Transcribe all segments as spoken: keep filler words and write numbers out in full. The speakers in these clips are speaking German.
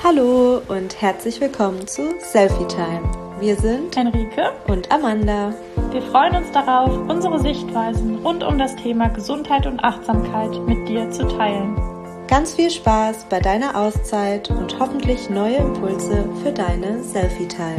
Hallo und herzlich willkommen zu Selfie Time. Wir sind Henrike und Amanda. Wir freuen uns darauf, unsere Sichtweisen rund um das Thema Gesundheit und Achtsamkeit mit dir zu teilen. Ganz viel Spaß bei deiner Auszeit und hoffentlich neue Impulse für deine Selfie Time.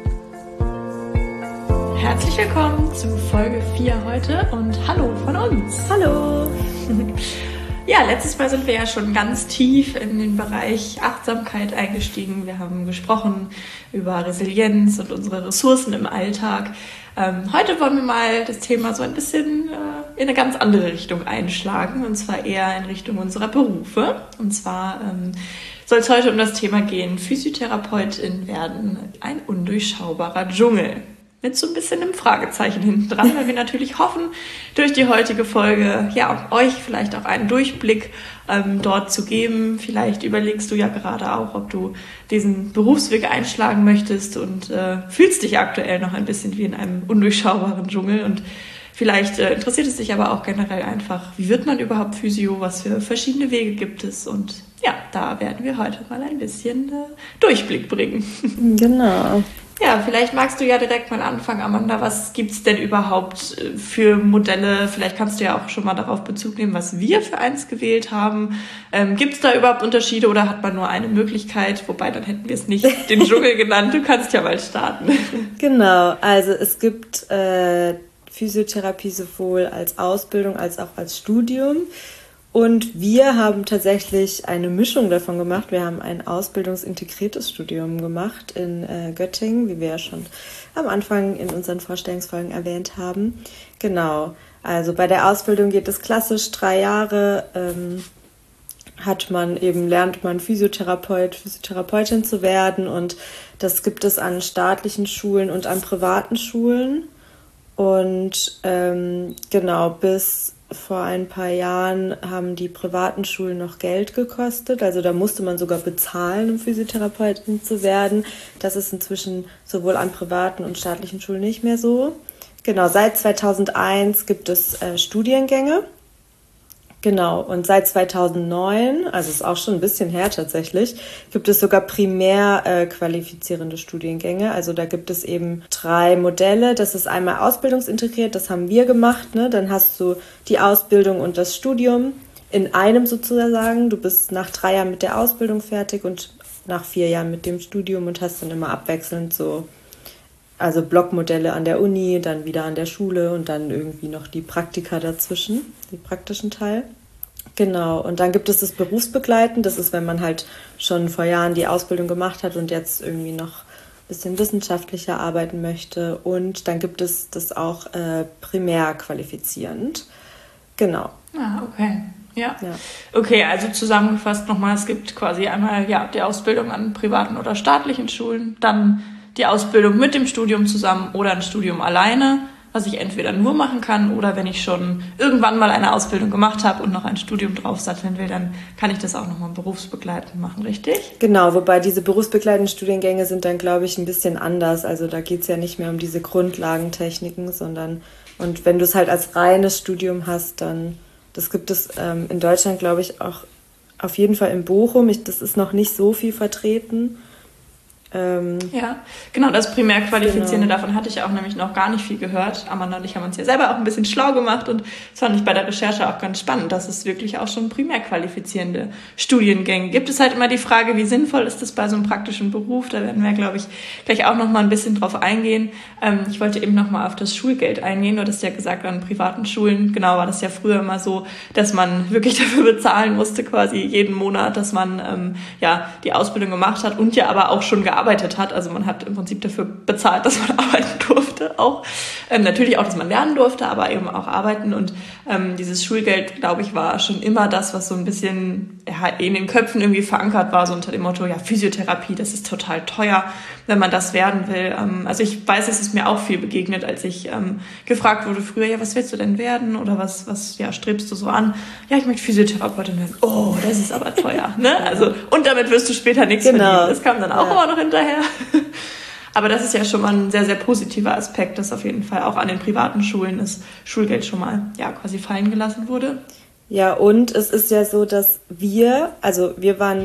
Herzlich willkommen zu Folge vier heute und hallo von uns. Hallo! Ja, letztes Mal sind wir ja schon ganz tief in den Bereich Achtsamkeit eingestiegen. Wir haben gesprochen über Resilienz und unsere Ressourcen im Alltag. Ähm, heute wollen wir mal das Thema so ein bisschen äh, in eine ganz andere Richtung einschlagen, und zwar eher in Richtung unserer Berufe. Und zwar ähm, soll es heute um das Thema gehen: Physiotherapeutin werden, ein undurchschaubarer Dschungel. Mit so ein bisschen einem Fragezeichen hinten dran, weil wir natürlich hoffen, durch die heutige Folge ja euch vielleicht auch einen Durchblick ähm, dort zu geben. Vielleicht überlegst du ja gerade auch, ob du diesen Berufsweg einschlagen möchtest und äh, fühlst dich aktuell noch ein bisschen wie in einem undurchschaubaren Dschungel. Und vielleicht äh, interessiert es dich aber auch generell einfach, wie wird man überhaupt Physio, was für verschiedene Wege gibt es. Und ja, da werden wir heute mal ein bisschen äh, Durchblick bringen. Genau. Ja, vielleicht magst du ja direkt mal anfangen, Amanda. Was gibt's denn überhaupt für Modelle? Vielleicht kannst du ja auch schon mal darauf Bezug nehmen, was wir für eins gewählt haben. Ähm, gibt's da überhaupt Unterschiede oder hat man nur eine Möglichkeit? Wobei, dann hätten wir es nicht den Dschungel genannt. Du kannst ja mal starten. Genau, also es gibt äh, Physiotherapie sowohl als Ausbildung als auch als Studium. Und wir haben tatsächlich eine Mischung davon gemacht. Wir haben ein ausbildungsintegriertes Studium gemacht in äh, Göttingen, wie wir ja schon am Anfang in unseren Vorstellungsfolgen erwähnt haben. Genau, also bei der Ausbildung geht es klassisch drei Jahre. Ähm, hat man eben, lernt man Physiotherapeut, Physiotherapeutin zu werden. Und das gibt es an staatlichen Schulen und an privaten Schulen. Und ähm, genau, bis vor ein paar Jahren haben die privaten Schulen noch Geld gekostet. Also da musste man sogar bezahlen, um Physiotherapeutin zu werden. Das ist inzwischen sowohl an privaten und staatlichen Schulen nicht mehr so. Genau, seit zweitausendeins gibt es äh, Studiengänge. Genau, und seit zweitausendneun, also ist auch schon ein bisschen her tatsächlich, gibt es sogar primär äh, qualifizierende Studiengänge. Also da gibt es eben drei Modelle. Das ist einmal ausbildungsintegriert, das haben wir gemacht, ne? Dann hast du die Ausbildung und das Studium in einem sozusagen. Du bist nach drei Jahren mit der Ausbildung fertig und nach vier Jahren mit dem Studium und hast dann immer abwechselnd so, also Blockmodelle an der Uni, dann wieder an der Schule und dann irgendwie noch die Praktika dazwischen, die praktischen Teil. Genau, und dann gibt es das Berufsbegleiten. Das ist, wenn man halt schon vor Jahren die Ausbildung gemacht hat und jetzt irgendwie noch ein bisschen wissenschaftlicher arbeiten möchte. Und dann gibt es das auch äh, primär qualifizierend. Genau. Ah, okay. Ja. ja. Okay, also zusammengefasst nochmal, es gibt quasi einmal ja die Ausbildung an privaten oder staatlichen Schulen, dann die Ausbildung mit dem Studium zusammen oder ein Studium alleine, was ich entweder nur machen kann oder wenn ich schon irgendwann mal eine Ausbildung gemacht habe und noch ein Studium draufsatteln will, dann kann ich das auch nochmal berufsbegleitend machen, richtig? Genau, wobei diese berufsbegleitenden Studiengänge sind dann, glaube ich, ein bisschen anders. Also da geht es ja nicht mehr um diese Grundlagentechniken, sondern, und wenn du es halt als reines Studium hast, dann, das gibt es ähm, in Deutschland, glaube ich, auch auf jeden Fall in Bochum. Ich, das ist noch nicht so viel vertreten. Ähm, ja, genau, das Primärqualifizierende, genau. Davon hatte ich auch nämlich noch gar nicht viel gehört. Amanda und ich haben uns ja selber auch ein bisschen schlau gemacht und das fand ich bei der Recherche auch ganz spannend, dass es wirklich auch schon primärqualifizierende Studiengänge gibt. Es halt immer die Frage, wie sinnvoll ist das bei so einem praktischen Beruf? Da werden wir, glaube ich, gleich auch noch mal ein bisschen drauf eingehen. Ähm, ich wollte eben noch mal auf das Schulgeld eingehen. Du hattest ja gesagt, an privaten Schulen, genau, war das ja früher immer so, dass man wirklich dafür bezahlen musste, quasi jeden Monat, dass man ähm, ja die Ausbildung gemacht hat und ja aber auch schon gearbeitet gearbeitet hat. Also man hat im Prinzip dafür bezahlt, dass man arbeiten durfte. Auch ähm, natürlich auch, dass man lernen durfte, aber eben auch arbeiten. Und ähm, dieses Schulgeld, glaube ich, war schon immer das, was so ein bisschen ja, in den Köpfen irgendwie verankert war, so unter dem Motto, ja, Physiotherapie, das ist total teuer, wenn man das werden will. Ähm, also ich weiß, es ist mir auch viel begegnet, als ich ähm, gefragt wurde früher, ja, was willst du denn werden? Oder was, was ja, strebst du so an? Ja, ich möchte Physiotherapeutin werden. Oh, das ist aber teuer. Ne? Also, und damit wirst du später nichts genau. verdienen. Das kam dann auch ja. immer noch hinterher. Aber das ist ja schon mal ein sehr, sehr positiver Aspekt, dass auf jeden Fall auch an den privaten Schulen das Schulgeld schon mal ja quasi fallen gelassen wurde. Ja, und es ist ja so, dass wir, also wir waren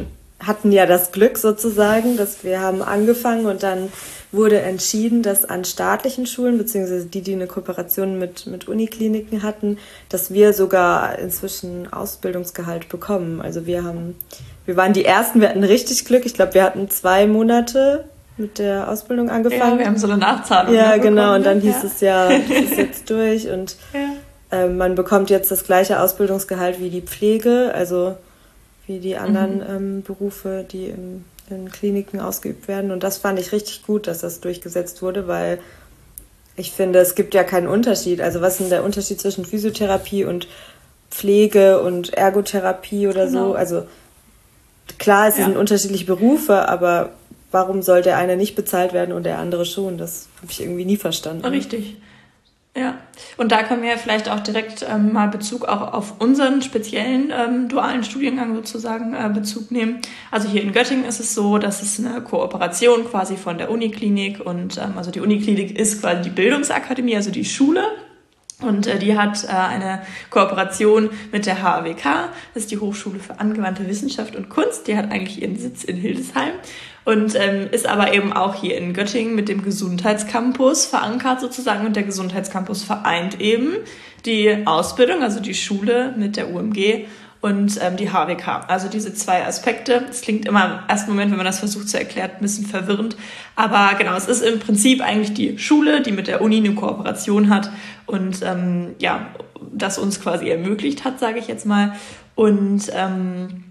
hatten ja das Glück sozusagen, dass wir haben angefangen und dann wurde entschieden, dass an staatlichen Schulen, beziehungsweise die, die eine Kooperation mit, mit Unikliniken hatten, dass wir sogar inzwischen Ausbildungsgehalt bekommen. Also wir haben, wir waren die Ersten, wir hatten richtig Glück. Ich glaube, wir hatten zwei Monate mit der Ausbildung angefangen. Ja, wir haben so eine Nachzahlung. Ja, genau. bekommen, Und dann ne? hieß es ja, das ist jetzt durch und ja. äh, man bekommt jetzt das gleiche Ausbildungsgehalt wie die Pflege, also wie die anderen mhm. ähm, Berufe, die im, in Kliniken ausgeübt werden. Und das fand ich richtig gut, dass das durchgesetzt wurde, weil ich finde, es gibt ja keinen Unterschied. Also was ist denn der Unterschied zwischen Physiotherapie und Pflege und Ergotherapie oder genau. so? Also klar, es ja. sind unterschiedliche Berufe, aber warum soll der eine nicht bezahlt werden und der andere schon? Das habe ich irgendwie nie verstanden. Richtig. Ja, und da können wir vielleicht auch direkt ähm, mal Bezug auch auf unseren speziellen ähm, dualen Studiengang sozusagen äh, Bezug nehmen. Also hier in Göttingen ist es so, dass es eine Kooperation quasi von der Uniklinik und ähm, also die Uniklinik ist quasi die Bildungsakademie, also die Schule. Und äh, die hat äh, eine Kooperation mit der H A W K, das ist die Hochschule für angewandte Wissenschaft und Kunst. Die hat eigentlich ihren Sitz in Hildesheim und ähm, ist aber eben auch hier in Göttingen mit dem Gesundheitscampus verankert sozusagen. Und der Gesundheitscampus vereint eben die Ausbildung, also die Schule mit der U M G und ähm, die H W K. Also diese zwei Aspekte. Es klingt immer im ersten Moment, wenn man das versucht zu erklären, ein bisschen verwirrend. Aber genau, es ist im Prinzip eigentlich die Schule, die mit der Uni eine Kooperation hat und ähm, ja, das uns quasi ermöglicht hat, sage ich jetzt mal. Und ähm,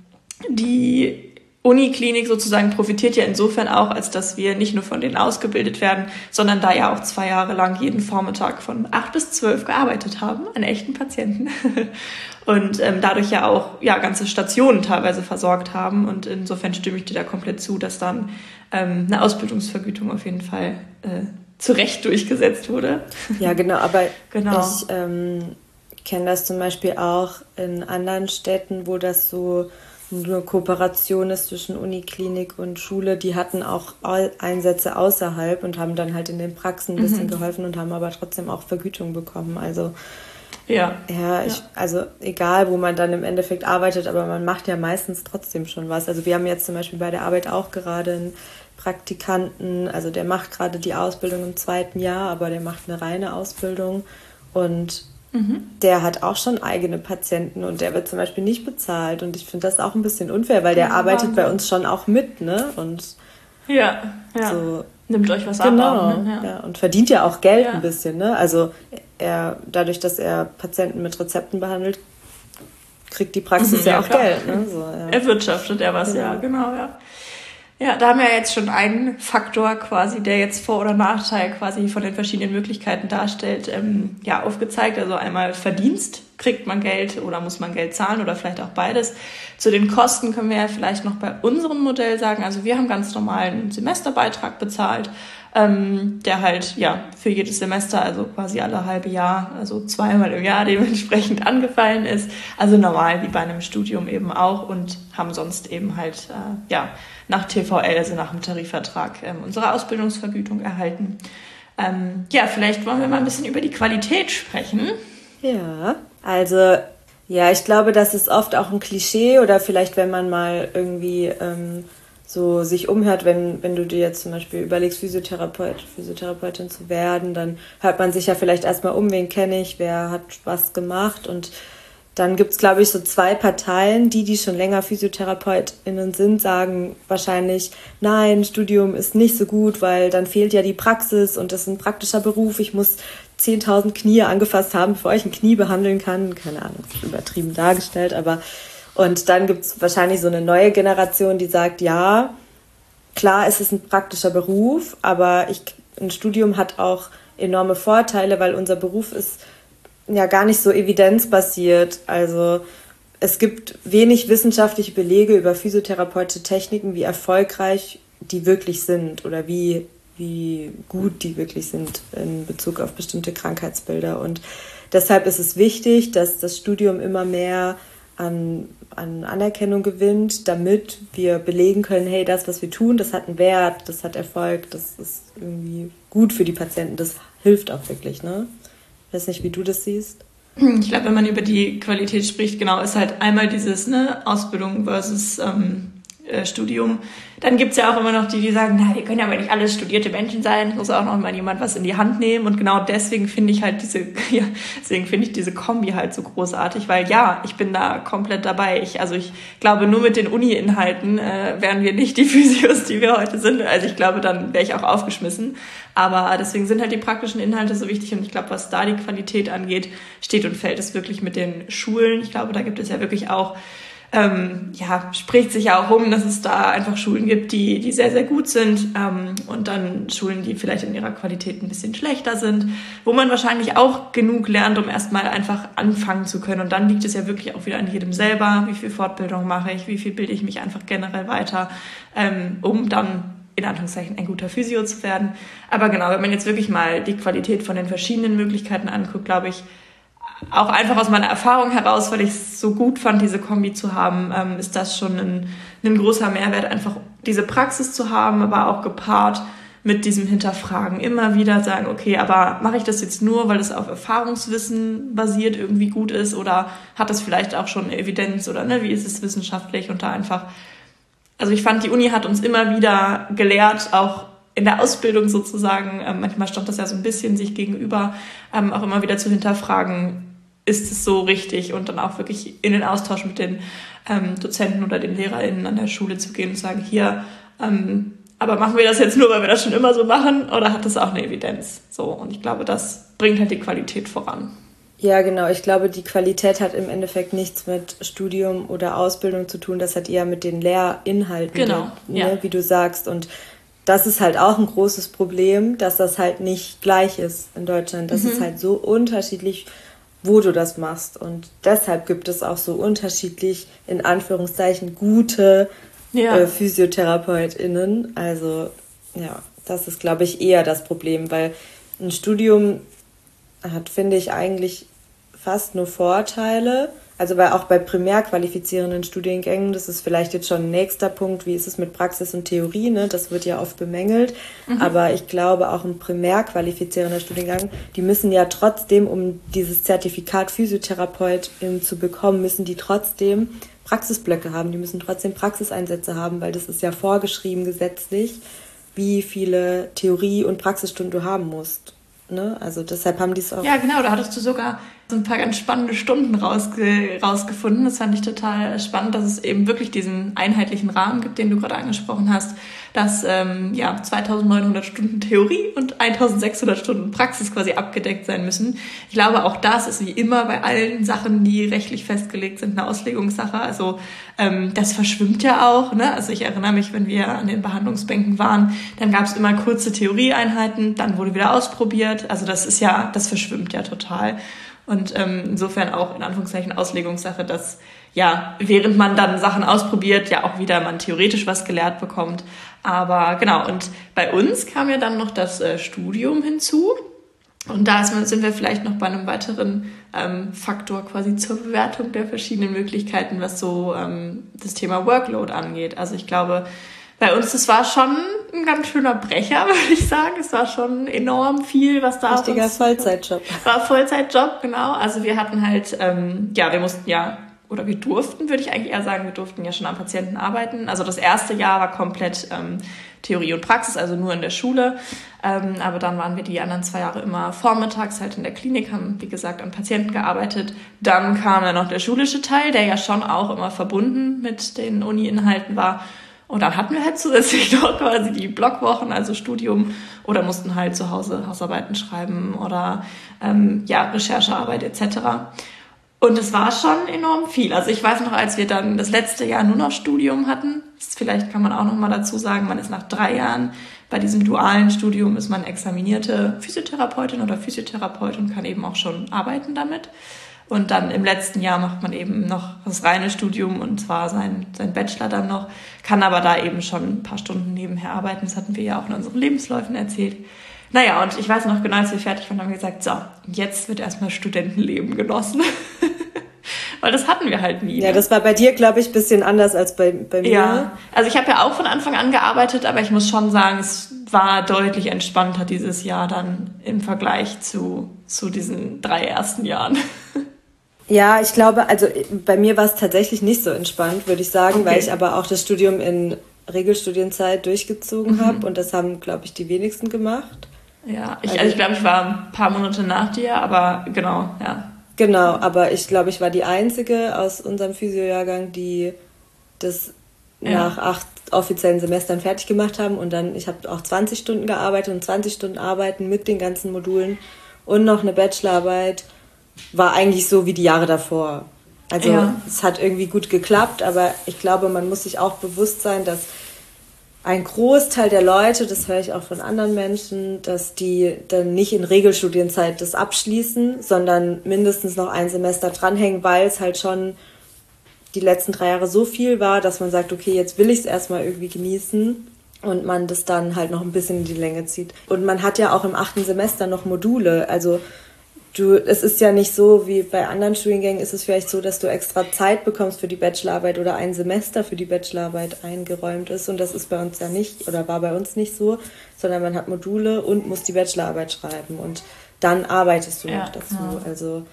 die Uniklinik sozusagen profitiert ja insofern auch, als dass wir nicht nur von denen ausgebildet werden, sondern da ja auch zwei Jahre lang jeden Vormittag von acht bis zwölf gearbeitet haben an echten Patienten und ähm, dadurch ja auch ja ganze Stationen teilweise versorgt haben. Und insofern stimme ich dir da komplett zu, dass dann ähm, eine Ausbildungsvergütung auf jeden Fall äh, zu Recht durchgesetzt wurde. Ja, genau, aber genau. ich ähm, kenne das zum Beispiel auch in anderen Städten, wo das so eine Kooperation ist zwischen Uniklinik und Schule. Die hatten auch Einsätze außerhalb und haben dann halt in den Praxen ein bisschen mhm. geholfen und haben aber trotzdem auch Vergütung bekommen. Also ja, ja, ich, ja, also egal, wo man dann im Endeffekt arbeitet, aber man macht ja meistens trotzdem schon was. Also wir haben jetzt zum Beispiel bei der Arbeit auch gerade einen Praktikanten, also der macht gerade die Ausbildung im zweiten Jahr, aber der macht eine reine Ausbildung und Mhm. der hat auch schon eigene Patienten und der wird zum Beispiel nicht bezahlt und ich finde das auch ein bisschen unfair, weil der ja, arbeitet Wahnsinn. bei uns schon auch mit, ne? Und ja, ja. So, nimmt euch was genau, ab. Auch, ne? ja. ja, und verdient ja auch Geld ja. ein bisschen, ne? Also er, dadurch, dass er Patienten mit Rezepten behandelt, kriegt die Praxis mhm, ja, ja auch klar. Geld, ne? So, ja. Erwirtschaftet er was, ja, ja genau, ja. Ja, da haben wir jetzt schon einen Faktor quasi, der jetzt Vor- oder Nachteil quasi von den verschiedenen Möglichkeiten darstellt, ähm, ja, aufgezeigt. Also einmal Verdienst, kriegt man Geld oder muss man Geld zahlen oder vielleicht auch beides. Zu den Kosten können wir ja vielleicht noch bei unserem Modell sagen, also wir haben ganz normal einen Semesterbeitrag bezahlt, ähm, der halt ja für jedes Semester, also quasi alle halbe Jahr, also zweimal im Jahr dementsprechend angefallen ist. Also normal wie bei einem Studium eben auch und haben sonst eben halt äh, ja nach T V L, also nach dem Tarifvertrag, ähm, unsere Ausbildungsvergütung erhalten. Ähm, ja, vielleicht wollen wir mal ein bisschen über die Qualität sprechen. Ja, also ja, ich glaube, das ist oft auch ein Klischee oder vielleicht, wenn man mal irgendwie ähm, so sich umhört, wenn, wenn du dir jetzt zum Beispiel überlegst, Physiotherapeut, Physiotherapeutin zu werden, dann hört man sich ja vielleicht erstmal um, wen kenne ich, wer hat was gemacht und dann gibt es, glaube ich, so zwei Parteien, die, die schon länger PhysiotherapeutInnen sind, sagen wahrscheinlich, nein, Studium ist nicht so gut, weil dann fehlt ja die Praxis und das ist ein praktischer Beruf. Ich muss zehntausend Knie angefasst haben, bevor ich ein Knie behandeln kann. Keine Ahnung, das ist übertrieben dargestellt, aber und dann gibt es wahrscheinlich so eine neue Generation, die sagt, ja, klar, es ist ein praktischer Beruf, aber ich, ein Studium hat auch enorme Vorteile, weil unser Beruf ist ja gar nicht so evidenzbasiert. Also es gibt wenig wissenschaftliche Belege über physiotherapeutische Techniken, wie erfolgreich die wirklich sind oder wie, wie gut die wirklich sind in Bezug auf bestimmte Krankheitsbilder. Und deshalb ist es wichtig, dass das Studium immer mehr an, an Anerkennung gewinnt, damit wir belegen können, hey, das, was wir tun, das hat einen Wert, das hat Erfolg, das ist irgendwie gut für die Patienten, das hilft auch wirklich, ne? Ich weiß nicht, wie du das siehst. Ich glaube, wenn man über die Qualität spricht, genau, ist halt einmal dieses ne, Ausbildung versus ähm, äh, Studium. Dann gibt's ja auch immer noch die, die sagen, na, wir können ja aber nicht alles studierte Menschen sein, es muss auch noch mal jemand was in die Hand nehmen. Und genau deswegen finde ich halt diese, ja, deswegen finde ich diese Kombi halt so großartig, weil ja, ich bin da komplett dabei. Ich, also ich glaube, nur mit den Uni-Inhalten äh, wären wir nicht die Physios, die wir heute sind. Also ich glaube, dann wäre ich auch aufgeschmissen. Aber deswegen sind halt die praktischen Inhalte so wichtig. Und ich glaube, was da die Qualität angeht, steht und fällt es wirklich mit den Schulen. Ich glaube, da gibt es ja wirklich auch Ähm, ja, spricht sich ja auch rum, dass es da einfach Schulen gibt, die, die sehr, sehr gut sind, ähm, und dann Schulen, die vielleicht in ihrer Qualität ein bisschen schlechter sind, wo man wahrscheinlich auch genug lernt, um erstmal einfach anfangen zu können. Und dann liegt es ja wirklich auch wieder an jedem selber, wie viel Fortbildung mache ich, wie viel bilde ich mich einfach generell weiter, ähm, um dann in Anführungszeichen ein guter Physio zu werden. Aber genau, wenn man jetzt wirklich mal die Qualität von den verschiedenen Möglichkeiten anguckt, glaube ich, auch einfach aus meiner Erfahrung heraus, weil ich es so gut fand, diese Kombi zu haben, ähm, ist das schon ein, ein großer Mehrwert, einfach diese Praxis zu haben, aber auch gepaart mit diesem Hinterfragen. Immer wieder sagen, okay, aber mache ich das jetzt nur, weil es auf Erfahrungswissen basiert irgendwie gut ist, oder hat das vielleicht auch schon Evidenz, oder ne, wie ist es wissenschaftlich, und da einfach, also ich fand, die Uni hat uns immer wieder gelehrt, auch in der Ausbildung sozusagen, ähm, manchmal stand das ja so ein bisschen sich gegenüber, ähm, auch immer wieder zu hinterfragen, ist es so richtig, und dann auch wirklich in den Austausch mit den ähm, Dozenten oder den LehrerInnen an der Schule zu gehen und sagen, hier, ähm, aber machen wir das jetzt nur, weil wir das schon immer so machen, oder hat das auch eine Evidenz? So, und ich glaube, das bringt halt die Qualität voran. Ja, genau. Ich glaube, die Qualität hat im Endeffekt nichts mit Studium oder Ausbildung zu tun. Das hat eher mit den Lehrinhalten, genau, ne, ja. wie du sagst. Und das ist halt auch ein großes Problem, dass das halt nicht gleich ist in Deutschland. Das mhm. ist halt so unterschiedlich, wo du das machst. Und deshalb gibt es auch so unterschiedlich, in Anführungszeichen, gute ja. äh, PhysiotherapeutInnen. Also ja, das ist, glaube ich, eher das Problem, weil ein Studium hat, finde ich, eigentlich fast nur Vorteile. Also weil auch bei primär qualifizierenden Studiengängen, das ist vielleicht jetzt schon ein nächster Punkt, wie ist es mit Praxis und Theorie, ne? Das wird ja oft bemängelt. Mhm. Aber ich glaube, auch ein primär qualifizierender Studiengang, die müssen ja trotzdem, um dieses Zertifikat Physiotherapeutin zu bekommen, müssen die trotzdem Praxisblöcke haben. Die müssen trotzdem Praxiseinsätze haben, weil das ist ja vorgeschrieben gesetzlich, wie viele Theorie- und Praxisstunden du haben musst. Ne? Also deshalb haben die es auch... Ja, genau, da hattest du sogar so ein paar ganz spannende Stunden rausge- rausgefunden. Das fand ich total spannend, dass es eben wirklich diesen einheitlichen Rahmen gibt, den du gerade angesprochen hast, dass ähm, ja zweitausendneunhundert Stunden Theorie und eintausendsechshundert Stunden Praxis quasi abgedeckt sein müssen. Ich glaube, auch das ist wie immer bei allen Sachen, die rechtlich festgelegt sind, eine Auslegungssache. Also ähm, das verschwimmt ja auch. Ne? Also ich erinnere mich, wenn wir an den Behandlungsbänken waren, dann gab es immer kurze Theorieeinheiten, dann wurde wieder ausprobiert. Also das ist ja, das verschwimmt ja total. Und ähm, insofern auch in Anführungszeichen Auslegungssache, dass ja, während man dann Sachen ausprobiert, ja auch wieder man theoretisch was gelehrt bekommt. Aber genau, und bei uns kam ja dann noch das äh, Studium hinzu. Und da ist, sind wir vielleicht noch bei einem weiteren ähm, Faktor quasi zur Bewertung der verschiedenen Möglichkeiten, was so ähm, das Thema Workload angeht. Also ich glaube, bei uns, das war schon ein ganz schöner Brecher, würde ich sagen. Es war schon enorm viel, was da... Richtiger Vollzeitjob. War Vollzeitjob, genau. Also wir hatten halt, ähm, ja, wir mussten ja, oder wir durften, würde ich eigentlich eher sagen, wir durften ja schon am Patienten arbeiten. Also das erste Jahr war komplett ähm, Theorie und Praxis, also nur in der Schule. Ähm, aber dann waren wir die anderen zwei Jahre immer vormittags halt in der Klinik, haben, wie gesagt, an Patienten gearbeitet. Dann kam dann noch der schulische Teil, der ja schon auch immer verbunden mit den Uni-Inhalten war. Und dann hatten wir halt zusätzlich noch quasi die Blockwochen, also Studium, oder mussten halt zu Hause Hausarbeiten schreiben oder ähm, ja, Recherchearbeit et cetera. Und es war schon enorm viel. Also ich weiß noch, als wir dann das letzte Jahr nur noch Studium hatten, vielleicht kann man auch noch mal dazu sagen, man ist nach drei Jahren bei diesem dualen Studium, ist man examinierte Physiotherapeutin oder Physiotherapeut und kann eben auch schon arbeiten damit. Und dann im letzten Jahr macht man eben noch das reine Studium und zwar sein, sein Bachelor dann noch, kann aber da eben schon ein paar Stunden nebenher arbeiten. Das hatten wir ja auch in unseren Lebensläufen erzählt. Naja, und ich weiß noch genau, als wir fertig waren, haben wir gesagt, so, jetzt wird erstmal Studentenleben genossen. Weil das hatten wir halt nie. Ja, ne? Das war bei dir, glaube ich, ein bisschen anders als bei, bei mir. Ja, also ich habe ja auch von Anfang an gearbeitet, aber ich muss schon sagen, es war deutlich entspannter dieses Jahr dann im Vergleich zu, zu diesen drei ersten Jahren. Ja, ich glaube, also bei mir war es tatsächlich nicht so entspannt, würde ich sagen, okay. Weil ich aber auch das Studium in Regelstudienzeit durchgezogen mhm. habe und das haben, glaube ich, die wenigsten gemacht. Ja, ich, also ich glaube, ich war ein paar Monate nach dir, aber genau, ja. Genau, aber ich glaube, ich war die Einzige aus unserem Physio-Jahrgang, die das ja. nach acht offiziellen Semestern fertig gemacht haben und dann, ich habe auch zwanzig Stunden gearbeitet und zwanzig Stunden arbeiten mit den ganzen Modulen und noch eine Bachelorarbeit war eigentlich so wie die Jahre davor. Also ja. es hat irgendwie gut geklappt, aber ich glaube, man muss sich auch bewusst sein, dass ein Großteil der Leute, das höre ich auch von anderen Menschen, dass die dann nicht in Regelstudienzeit das abschließen, sondern mindestens noch ein Semester dranhängen, weil es halt schon die letzten drei Jahre so viel war, dass man sagt, okay, jetzt will ich es erstmal irgendwie genießen und man das dann halt noch ein bisschen in die Länge zieht. Und man hat ja auch im achten Semester noch Module, also Du, es ist ja nicht so, wie bei anderen Studiengängen ist es vielleicht so, dass du extra Zeit bekommst für die Bachelorarbeit oder ein Semester für die Bachelorarbeit eingeräumt ist. Und das ist bei uns ja nicht, oder war bei uns nicht so, sondern man hat Module und muss die Bachelorarbeit schreiben. Und dann arbeitest du ja, noch dazu. Genau. Also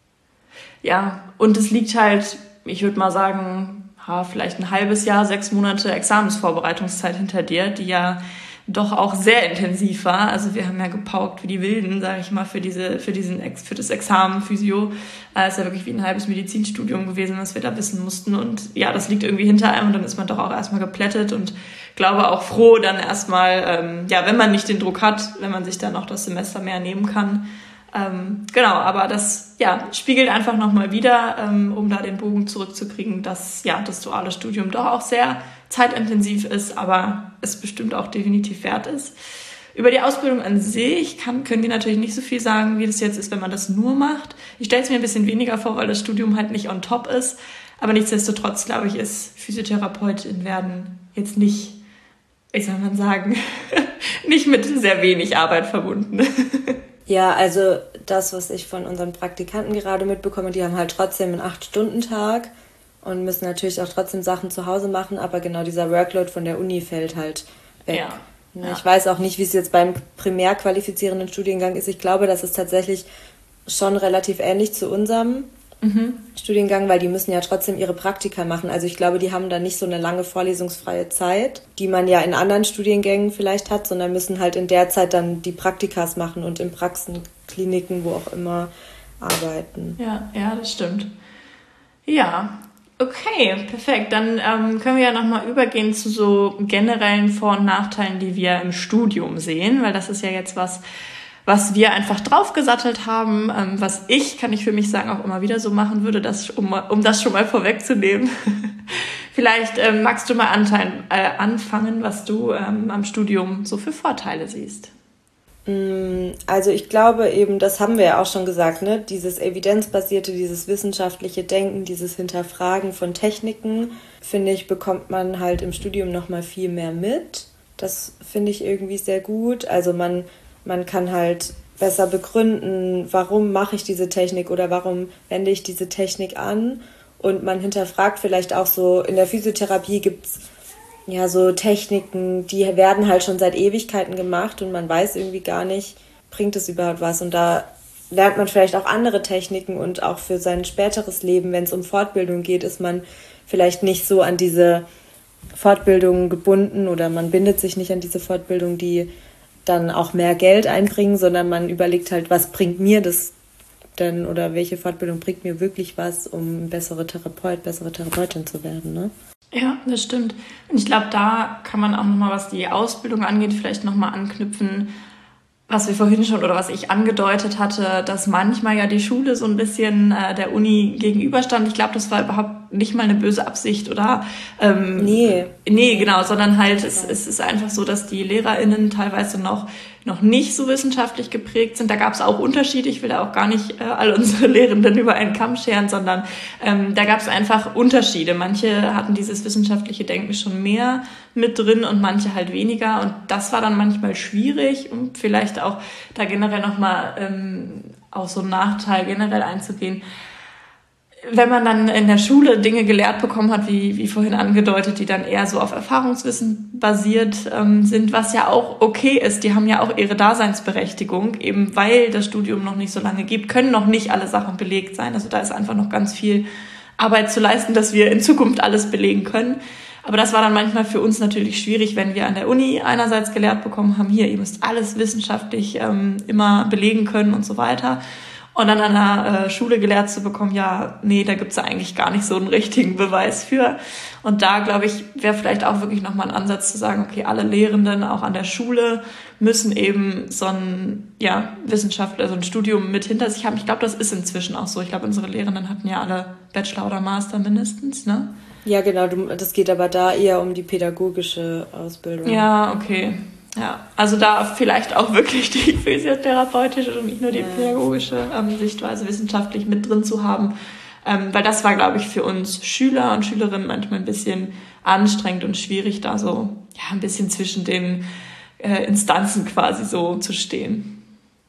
ja, und es liegt halt, ich würde mal sagen, ha, vielleicht ein halbes Jahr, sechs Monate Examensvorbereitungszeit hinter dir, die ja doch auch sehr intensiv war. Also wir haben ja gepaukt wie die Wilden, sage ich mal, für diese, für diesen, für das Examen Physio. Es ist ja wirklich wie ein halbes Medizinstudium gewesen, was wir da wissen mussten. Und ja, das liegt irgendwie hinter einem und dann ist man doch auch erstmal geplättet und glaube auch froh, dann erstmal, ähm, ja, wenn man nicht den Druck hat, wenn man sich dann auch das Semester mehr nehmen kann. Ähm, genau, aber das, ja, spiegelt einfach nochmal wieder, ähm, um da den Bogen zurückzukriegen, dass, ja, das duale Studium doch auch sehr zeitintensiv ist, aber es bestimmt auch definitiv wert ist. Über die Ausbildung an sich kann, können die natürlich nicht so viel sagen, wie das jetzt ist, wenn man das nur macht. Ich stelle es mir ein bisschen weniger vor, weil das Studium halt nicht on top ist, aber nichtsdestotrotz, glaube ich, ist Physiotherapeutin werden jetzt nicht, wie soll man sagen, nicht mit sehr wenig Arbeit verbunden. Ja, also das, was ich von unseren Praktikanten gerade mitbekomme, die haben halt trotzdem einen acht-Stunden-Tag und müssen natürlich auch trotzdem Sachen zu Hause machen, aber genau dieser Workload von der Uni fällt halt weg. Ja, ja. Ich weiß auch nicht, wie es jetzt beim primär qualifizierenden Studiengang ist. Ich glaube, das ist tatsächlich schon relativ ähnlich zu unserem mhm. Studiengang, weil die müssen ja trotzdem ihre Praktika machen. Also ich glaube, die haben da nicht so eine lange vorlesungsfreie Zeit, die man ja in anderen Studiengängen vielleicht hat, sondern müssen halt in der Zeit dann die Praktikas machen und in Praxen, Kliniken, wo auch immer arbeiten. Ja, ja, das stimmt. Ja, okay, perfekt. Dann ähm, können wir ja nochmal übergehen zu so generellen Vor- und Nachteilen, die wir im Studium sehen, weil das ist ja jetzt was, was wir einfach draufgesattelt haben, ähm, was ich, kann ich für mich sagen, auch immer wieder so machen würde, das, um, um das schon mal vorwegzunehmen. Vielleicht ähm, magst du mal anteilen, äh, anfangen, was du ähm, am Studium so für Vorteile siehst. Also ich glaube eben, das haben wir ja auch schon gesagt, ne? Dieses evidenzbasierte, dieses wissenschaftliche Denken, dieses Hinterfragen von Techniken, finde ich, bekommt man halt im Studium nochmal viel mehr mit. Das finde ich irgendwie sehr gut. Also man, man kann halt besser begründen, warum mache ich diese Technik oder warum wende ich diese Technik an. Und man hinterfragt vielleicht auch so, in der Physiotherapie gibt es ja, so Techniken, die werden halt schon seit Ewigkeiten gemacht und man weiß irgendwie gar nicht, bringt es überhaupt was. Und da lernt man vielleicht auch andere Techniken und auch für sein späteres Leben, wenn es um Fortbildung geht, ist man vielleicht nicht so an diese Fortbildungen gebunden oder man bindet sich nicht an diese Fortbildung, die dann auch mehr Geld einbringen, sondern man überlegt halt, was bringt mir das denn oder welche Fortbildung bringt mir wirklich was, um ein besserer Therapeut, bessere Therapeutin zu werden, ne? Ja, das stimmt. Und ich glaube, da kann man auch nochmal, was die Ausbildung angeht, vielleicht nochmal anknüpfen, was wir vorhin schon oder was ich angedeutet hatte, dass manchmal ja die Schule so ein bisschen äh, der Uni gegenüberstand. Ich glaube, das war überhaupt nicht mal eine böse Absicht oder ähm, nee. Nee, genau, sondern halt es, es ist einfach so, dass die LehrerInnen teilweise noch noch nicht so wissenschaftlich geprägt sind. Da gab es auch Unterschiede. Ich will da auch gar nicht äh, all unsere Lehrenden über einen Kamm scheren, sondern ähm, da gab es einfach Unterschiede. Manche hatten dieses wissenschaftliche Denken schon mehr mit drin und manche halt weniger. Und das war dann manchmal schwierig, um vielleicht auch da generell nochmal ähm, auf so einen Nachteil generell einzugehen. wenn man dann in der Schule Dinge gelehrt bekommen hat, wie, wie vorhin angedeutet, die dann eher so auf Erfahrungswissen basiert ähm, sind, was ja auch okay ist. Die haben ja auch ihre Daseinsberechtigung, eben weil das Studium noch nicht so lange gibt, können noch nicht alle Sachen belegt sein. Also da ist einfach noch ganz viel Arbeit zu leisten, dass wir in Zukunft alles belegen können. Aber das war dann manchmal für uns natürlich schwierig, wenn wir an der Uni einerseits gelehrt bekommen haben, hier, ihr müsst alles wissenschaftlich ähm, immer belegen können und so weiter. Und dann an der äh, Schule gelehrt zu bekommen, ja, nee, da gibt's ja eigentlich gar nicht so einen richtigen Beweis für. Und da, glaube ich, wäre vielleicht auch wirklich nochmal ein Ansatz zu sagen, okay, alle Lehrenden auch an der Schule müssen eben so ein ja, Wissenschaftler, so ein Studium mit hinter sich haben. Ich glaube, das ist inzwischen auch so. Ich glaube, unsere Lehrenden hatten ja alle Bachelor oder Master mindestens, ne? Ja, genau. Das geht aber da eher um die pädagogische Ausbildung. Ja, okay. Ja, also da vielleicht auch wirklich die physiotherapeutische und nicht nur die ja. pädagogische ähm, Sichtweise wissenschaftlich mit drin zu haben. Ähm, weil das war, glaube ich, für uns Schüler und Schülerinnen manchmal ein bisschen anstrengend und schwierig, da so ja ein bisschen zwischen den äh, Instanzen quasi so zu stehen.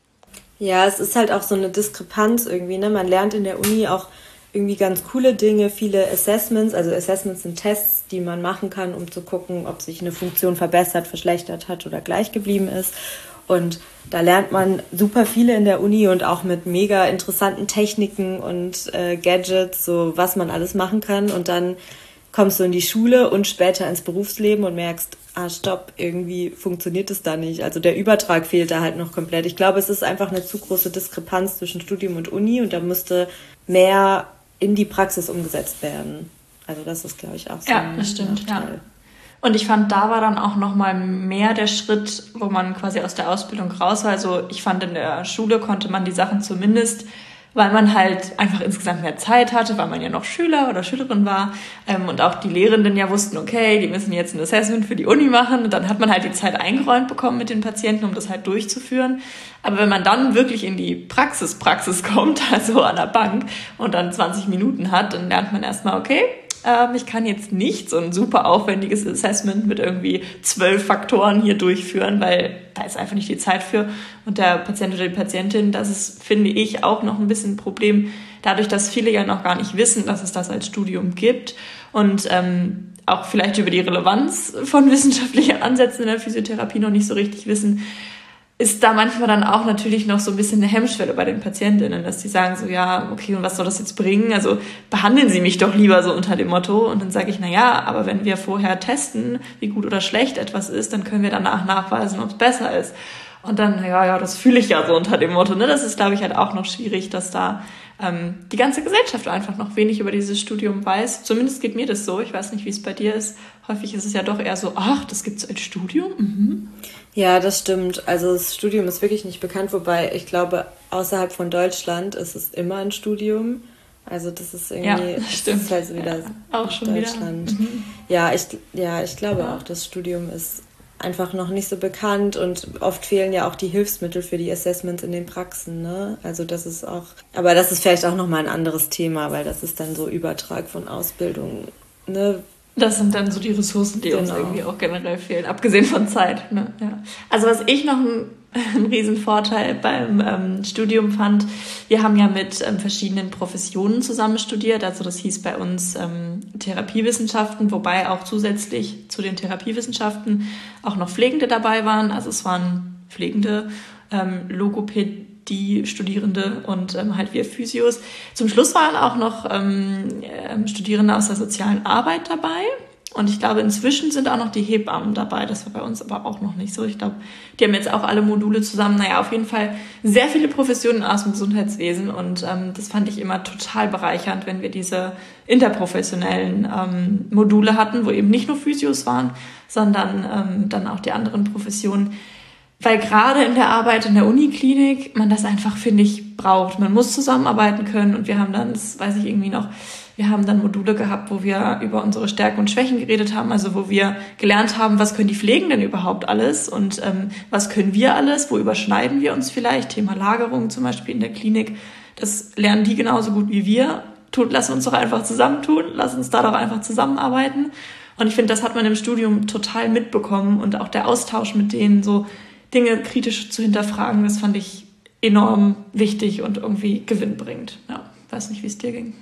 Ja, es ist halt auch so eine Diskrepanz irgendwie, ne? Man lernt in der Uni auch irgendwie ganz coole Dinge, viele Assessments, also Assessments sind Tests, die man machen kann, um zu gucken, ob sich eine Funktion verbessert, verschlechtert hat oder gleich geblieben ist. Und da lernt man super viele in der Uni und auch mit mega interessanten Techniken und äh, Gadgets, so was man alles machen kann. Und dann kommst du in die Schule und später ins Berufsleben und merkst, ah, stopp, irgendwie funktioniert es da nicht. Also der Übertrag fehlt da halt noch komplett. Ich glaube, es ist einfach eine zu große Diskrepanz zwischen Studium und Uni und da müsste mehr in die Praxis umgesetzt werden. Also das ist, glaube ich, auch so ja, ein das stimmt, Nachteil. Ja. Und ich fand, da war dann auch nochmal mehr der Schritt, wo man quasi aus der Ausbildung raus war. Also ich fand, in der Schule konnte man die Sachen zumindest, weil man halt einfach insgesamt mehr Zeit hatte, weil man ja noch Schüler oder Schülerin war ähm, und auch die Lehrenden ja wussten, okay, die müssen jetzt ein Assessment für die Uni machen und dann hat man halt die Zeit eingeräumt bekommen mit den Patienten, um das halt durchzuführen. Aber wenn man dann wirklich in die Praxis, Praxis kommt, also an der Bank und dann zwanzig Minuten hat, dann lernt man erstmal, okay, ähm, ich kann jetzt nicht so ein super aufwendiges Assessment mit irgendwie zwölf Faktoren hier durchführen, weil da ist einfach nicht die Zeit für. Und der Patient oder die Patientin, das ist, finde ich, auch noch ein bisschen ein Problem, dadurch, dass viele ja noch gar nicht wissen, dass es das als Studium gibt und ähm, auch vielleicht über die Relevanz von wissenschaftlichen Ansätzen in der Physiotherapie noch nicht so richtig wissen, ist da manchmal dann auch natürlich noch so ein bisschen eine Hemmschwelle bei den Patientinnen, dass die sagen so, ja, okay, und was soll das jetzt bringen? Also behandeln Sie mich doch lieber so unter dem Motto. Und dann sage ich, na ja, aber wenn wir vorher testen, wie gut oder schlecht etwas ist, dann können wir danach nachweisen, ob es besser ist. Und dann, ja, ja, das fühle ich ja so unter dem Motto. Ne? Das ist, glaube ich, halt auch noch schwierig, dass da ähm, die ganze Gesellschaft einfach noch wenig über dieses Studium weiß. Zumindest geht mir das so. Ich weiß nicht, wie es bei dir ist. Häufig ist es ja doch eher so, ach, das gibt's als Studium? Mhm. Ja, das stimmt. Also das Studium ist wirklich nicht bekannt, wobei ich glaube, außerhalb von Deutschland ist es immer ein Studium. Also das ist irgendwie, ja, das stimmt. ist halt so wieder ja, auch schon Deutschland. Wieder. Mhm. Ja, ich, ja, ich glaube ja. auch, das Studium ist einfach noch nicht so bekannt und oft fehlen ja auch die Hilfsmittel für die Assessments in den Praxen, ne? Also das ist auch, aber das ist vielleicht auch nochmal ein anderes Thema, weil das ist dann so Übertrag von Ausbildung, ne? Das sind dann so die Ressourcen, die genau. uns irgendwie auch generell fehlen, abgesehen von Zeit. Ne? Ja. Also was ich noch einen, einen riesen Vorteil beim ähm, Studium fand, wir haben ja mit ähm, verschiedenen Professionen zusammen studiert, also das hieß bei uns ähm, Therapiewissenschaften, wobei auch zusätzlich zu den Therapiewissenschaften auch noch Pflegende dabei waren, also es waren Pflegende, ähm, Logopädie, die Studierende und ähm, halt wir Physios. Zum Schluss waren auch noch ähm, äh, Studierende aus der sozialen Arbeit dabei. Und ich glaube, inzwischen sind auch noch die Hebammen dabei. Das war bei uns aber auch noch nicht so. Ich glaube, die haben jetzt auch alle Module zusammen. Naja, auf jeden Fall sehr viele Professionen aus dem Gesundheitswesen. Und ähm, das fand ich immer total bereichernd, wenn wir diese interprofessionellen ähm, Module hatten, wo eben nicht nur Physios waren, sondern ähm, dann auch die anderen Professionen. Weil gerade in der Arbeit in der Uniklinik man das einfach, finde ich, braucht. Man muss zusammenarbeiten können und wir haben dann, das weiß ich irgendwie noch, wir haben dann Module gehabt, wo wir über unsere Stärken und Schwächen geredet haben, also wo wir gelernt haben, was können die Pflegenden überhaupt alles und ähm, was können wir alles, wo überschneiden wir uns vielleicht, Thema Lagerung zum Beispiel in der Klinik, das lernen die genauso gut wie wir. Tut, lass uns doch einfach zusammentun, lass uns da doch einfach zusammenarbeiten. Und ich finde, das hat man im Studium total mitbekommen und auch der Austausch mit denen, so Dinge kritisch zu hinterfragen, das fand ich enorm wichtig und irgendwie gewinnbringend. Ja, weiß nicht, wie es dir ging.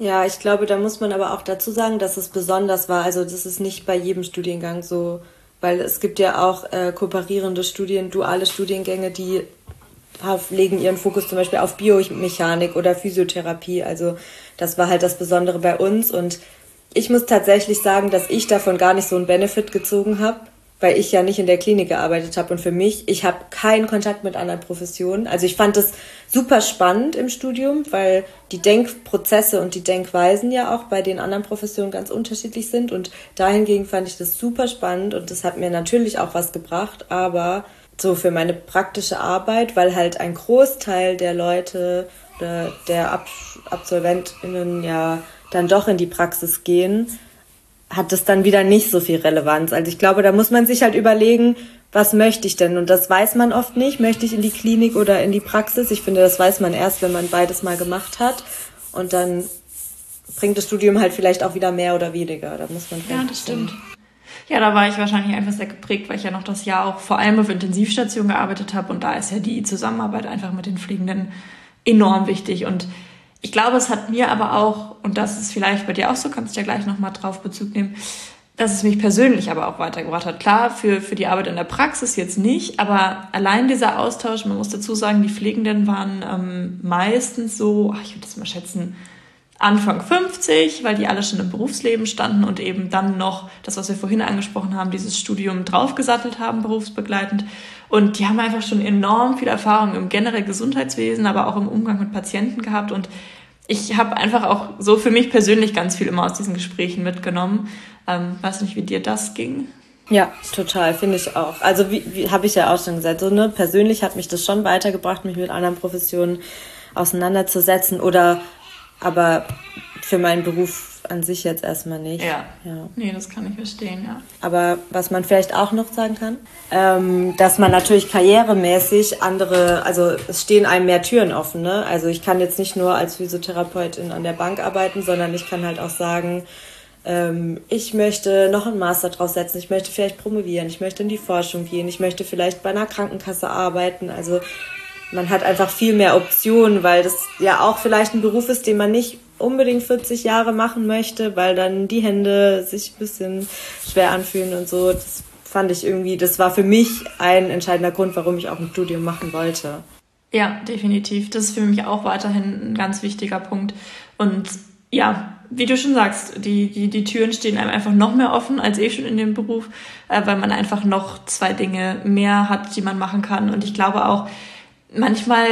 Ja, ich glaube, da muss man aber auch dazu sagen, dass es besonders war. Also das ist nicht bei jedem Studiengang so, weil es gibt ja auch äh, kooperierende Studien, duale Studiengänge, die auf, legen ihren Fokus zum Beispiel auf Biomechanik oder Physiotherapie. Also das war halt das Besondere bei uns. Und ich muss tatsächlich sagen, dass ich davon gar nicht so einen Benefit gezogen habe, weil ich ja nicht in der Klinik gearbeitet habe. Und für mich, ich habe keinen Kontakt mit anderen Professionen. Also ich fand das super spannend im Studium, weil die Denkprozesse und die Denkweisen ja auch bei den anderen Professionen ganz unterschiedlich sind. Und dahingegen fand ich das super spannend und das hat mir natürlich auch was gebracht. Aber so für meine praktische Arbeit, weil halt ein Großteil der Leute oder der Ab- AbsolventInnen ja dann doch in die Praxis gehen, hat das dann wieder nicht so viel Relevanz. Also ich glaube, da muss man sich halt überlegen, was möchte ich denn? Und das weiß man oft nicht. Möchte ich in die Klinik oder in die Praxis? Ich finde, das weiß man erst, wenn man beides mal gemacht hat. Und dann bringt das Studium halt vielleicht auch wieder mehr oder weniger. Da muss man ja, das stimmt. Ja, da war ich wahrscheinlich einfach sehr geprägt, weil ich ja noch das Jahr auch vor allem auf Intensivstation gearbeitet habe. Und da ist ja die Zusammenarbeit einfach mit den Pflegenden enorm wichtig. Und ich glaube, es hat mir aber auch, und das ist vielleicht bei dir auch so, kannst du ja gleich nochmal drauf Bezug nehmen, dass es mich persönlich aber auch weitergebracht hat. Klar, für, für die Arbeit in der Praxis jetzt nicht, aber allein dieser Austausch, man muss dazu sagen, die Pflegenden waren ähm, meistens so, ach, ich würde das mal schätzen, Anfang fünfzig, weil die alle schon im Berufsleben standen und eben dann noch das, was wir vorhin angesprochen haben, dieses Studium draufgesattelt haben, berufsbegleitend. Und die haben einfach schon enorm viel Erfahrung im generellen Gesundheitswesen, aber auch im Umgang mit Patienten gehabt. Und ich habe einfach auch so für mich persönlich ganz viel immer aus diesen Gesprächen mitgenommen. Ähm, weiß nicht, wie dir das ging. Ja, total, finde ich auch. Also wie, wie habe ich ja auch schon gesagt, so ne, persönlich hat mich das schon weitergebracht, mich mit anderen Professionen auseinanderzusetzen oder aber für meinen Beruf an sich jetzt erstmal nicht. Ja, ja. Nee, das kann ich verstehen, ja. Aber was man vielleicht auch noch sagen kann, ähm, dass man natürlich karrieremäßig andere, also es stehen einem mehr Türen offen, ne? Also ich kann jetzt nicht nur als Physiotherapeutin an der Bank arbeiten, sondern ich kann halt auch sagen, ähm, ich möchte noch einen Master draus setzen, ich möchte vielleicht promovieren, ich möchte in die Forschung gehen, ich möchte vielleicht bei einer Krankenkasse arbeiten, also man hat einfach viel mehr Optionen, weil das ja auch vielleicht ein Beruf ist, den man nicht unbedingt vierzig Jahre machen möchte, weil dann die Hände sich ein bisschen schwer anfühlen und so. Das fand ich irgendwie, das war für mich ein entscheidender Grund, warum ich auch ein Studium machen wollte. Ja, definitiv. Das ist für mich auch weiterhin ein ganz wichtiger Punkt. Und ja, wie du schon sagst, die, die, die Türen stehen einem einfach noch mehr offen als eh schon in dem Beruf, äh, weil man einfach noch zwei Dinge mehr hat, die man machen kann. Und ich glaube auch, manchmal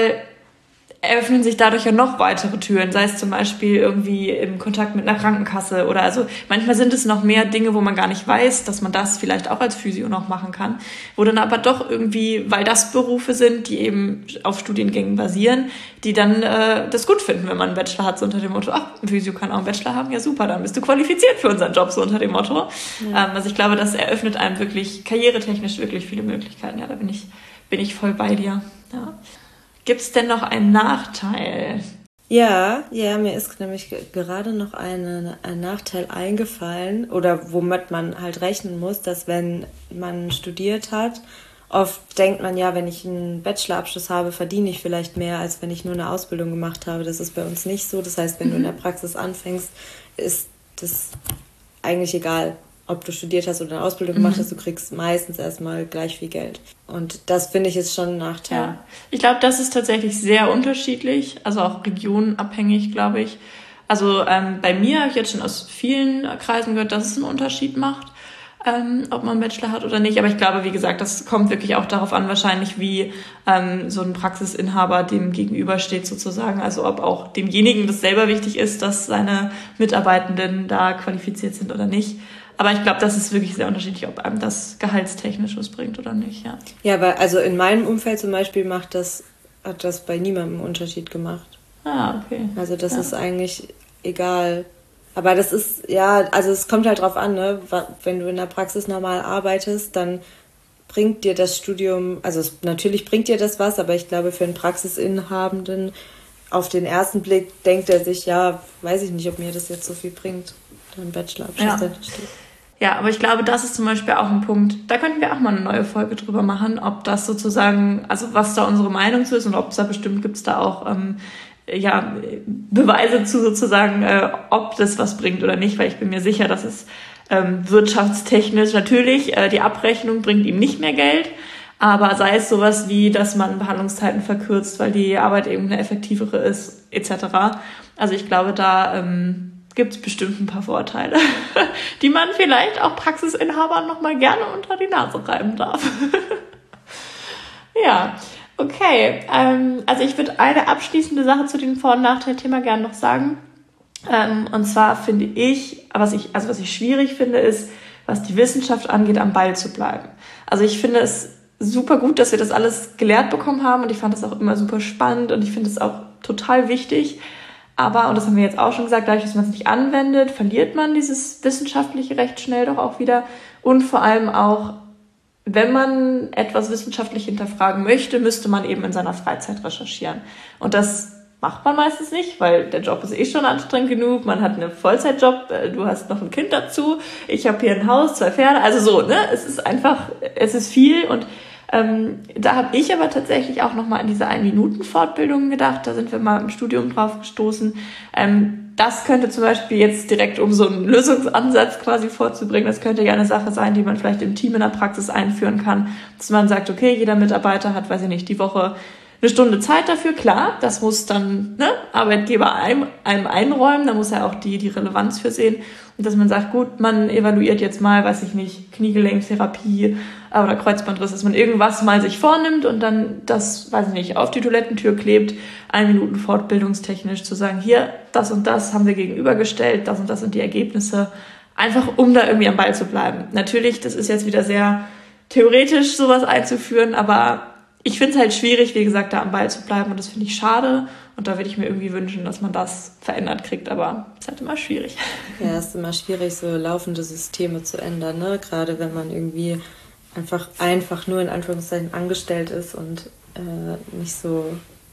eröffnen sich dadurch ja noch weitere Türen, sei es zum Beispiel irgendwie im Kontakt mit einer Krankenkasse oder also manchmal sind es noch mehr Dinge, wo man gar nicht weiß, dass man das vielleicht auch als Physio noch machen kann, wo dann aber doch irgendwie, weil das Berufe sind, die eben auf Studiengängen basieren, die dann äh, das gut finden, wenn man einen Bachelor hat, so unter dem Motto, ach, ein Physio kann auch einen Bachelor haben, ja super, dann bist du qualifiziert für unseren Job, so unter dem Motto. Ja. Ähm, also ich glaube, das eröffnet einem wirklich karrieretechnisch wirklich viele Möglichkeiten. Ja, da bin ich, bin ich voll bei dir. Ja. Gibt es denn noch einen Nachteil? Ja, ja, mir ist nämlich g- gerade noch eine, ein Nachteil eingefallen oder womit man halt rechnen muss, dass wenn man studiert hat, oft denkt man ja, wenn ich einen Bachelorabschluss habe, verdiene ich vielleicht mehr, als wenn ich nur eine Ausbildung gemacht habe. Das ist bei uns nicht so. Das heißt, wenn mhm. du in der Praxis anfängst, ist das eigentlich egal, ob du studiert hast oder eine Ausbildung gemacht mhm. hast, du kriegst meistens erstmal gleich viel Geld. Und das finde ich ist schon ein Nachteil. Ja. Ich glaube, das ist tatsächlich sehr unterschiedlich, also auch regionenabhängig, glaube ich. Also ähm, bei mir habe ich jetzt schon aus vielen Kreisen gehört, dass es einen Unterschied macht, ähm, ob man einen Bachelor hat oder nicht. Aber ich glaube, wie gesagt, das kommt wirklich auch darauf an, wahrscheinlich wie ähm, so ein Praxisinhaber dem gegenübersteht sozusagen. Also ob auch demjenigen das selber wichtig ist, dass seine Mitarbeitenden da qualifiziert sind oder nicht. Aber ich glaube, das ist wirklich sehr unterschiedlich, ob einem das gehaltstechnisch was bringt oder nicht, ja. Ja, weil also in meinem Umfeld zum Beispiel macht das, hat das bei niemandem einen Unterschied gemacht. Ah, okay. Also das ja. ist eigentlich egal. Aber das ist, ja, also es kommt halt drauf an, ne? Wenn du in der Praxis normal arbeitest, dann bringt dir das Studium, also es, natürlich bringt dir das was, aber ich glaube für einen Praxisinhabenden auf den ersten Blick denkt er sich, ja, weiß ich nicht, ob mir das jetzt so viel bringt, ein Bachelorabschluss ja. dahinter steht. Ja, aber ich glaube, das ist zum Beispiel auch ein Punkt, da könnten wir auch mal eine neue Folge drüber machen, ob das sozusagen, also was da unsere Meinung zu ist und ob es da bestimmt, gibt es da auch ähm, ja, Beweise zu sozusagen, äh, ob das was bringt oder nicht, weil ich bin mir sicher, dass es ähm, wirtschaftstechnisch natürlich, äh, die Abrechnung bringt ihm nicht mehr Geld, aber sei es sowas wie, dass man Behandlungszeiten verkürzt, weil die Arbeit eben eine effektivere ist, et cetera. Also ich glaube, da ähm, gibt es bestimmt ein paar Vorteile, die man vielleicht auch Praxisinhabern nochmal gerne unter die Nase reiben darf. Ja, okay. Ähm, also ich würde eine abschließende Sache zu dem Vor- und Nachteil-Thema gerne noch sagen. Ähm, und zwar finde ich, was ich, also was ich schwierig finde, ist, was die Wissenschaft angeht, am Ball zu bleiben. Also ich finde es super gut, dass wir das alles gelehrt bekommen haben und ich fand das auch immer super spannend und ich finde es auch total wichtig. Aber, und das haben wir jetzt auch schon gesagt, dadurch, dass man es nicht anwendet, verliert man dieses Wissenschaftliche recht schnell doch auch wieder. Und vor allem auch, wenn man etwas wissenschaftlich hinterfragen möchte, müsste man eben in seiner Freizeit recherchieren. Und das macht man meistens nicht, weil der Job ist eh schon anstrengend genug. Man hat einen Vollzeitjob, du hast noch ein Kind dazu. Ich habe hier ein Haus, zwei Pferde. Also so, ne? Es ist einfach, es ist viel. Und ähm, da habe ich aber tatsächlich auch nochmal an diese Ein-Minuten-Fortbildungen gedacht. Da sind wir mal im Studium drauf gestoßen. Ähm, Das könnte zum Beispiel jetzt direkt, um so einen Lösungsansatz quasi vorzubringen, das könnte ja eine Sache sein, die man vielleicht im Team in der Praxis einführen kann, dass man sagt, okay, jeder Mitarbeiter hat, weiß ich nicht, die Woche eine Stunde Zeit dafür. Klar, das muss dann ne, Arbeitgeber einem, einem einräumen, da muss er auch die, die Relevanz für sehen. Und dass man sagt, gut, man evaluiert jetzt mal, weiß ich nicht, Kniegelenkstherapie oder Kreuzbandriss, dass man irgendwas mal sich vornimmt und dann das, weiß ich nicht, auf die Toilettentür klebt, ein Minuten fortbildungstechnisch zu sagen, hier, das und das haben wir gegenübergestellt, das und das sind die Ergebnisse, einfach um da irgendwie am Ball zu bleiben. Natürlich, das ist jetzt wieder sehr theoretisch, sowas einzuführen, aber ich finde es halt schwierig, wie gesagt, da am Ball zu bleiben und das finde ich schade und da würde ich mir irgendwie wünschen, dass man das verändert kriegt, aber es ist halt immer schwierig. Ja, es ist immer schwierig, so laufende Systeme zu ändern, ne? Gerade wenn man irgendwie einfach, einfach nur in Anführungszeichen angestellt ist und äh, nicht so